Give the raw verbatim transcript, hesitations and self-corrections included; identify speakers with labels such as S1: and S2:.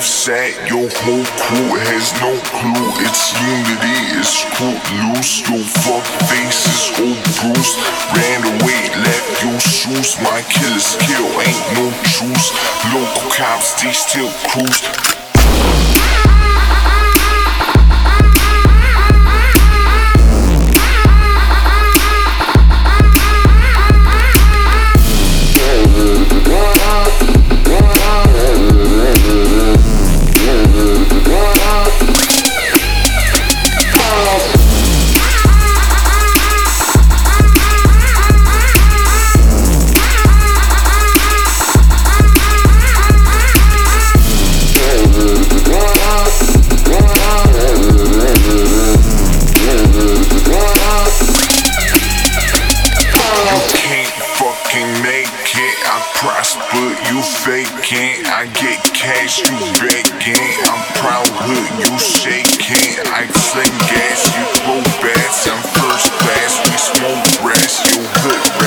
S1: upset. Your whole crew has no clue. It's unity, it's screwed loose. Your fuck faces all bruised. Ran away, left your shoes. My killers kill, ain't no truce. Local cops, they still cruise. Prosper, you faking. I get cash, you begging. I'm proud hood, you shaking. I sling gas, you throw bats. I'm first class, we smoke grass, you hood.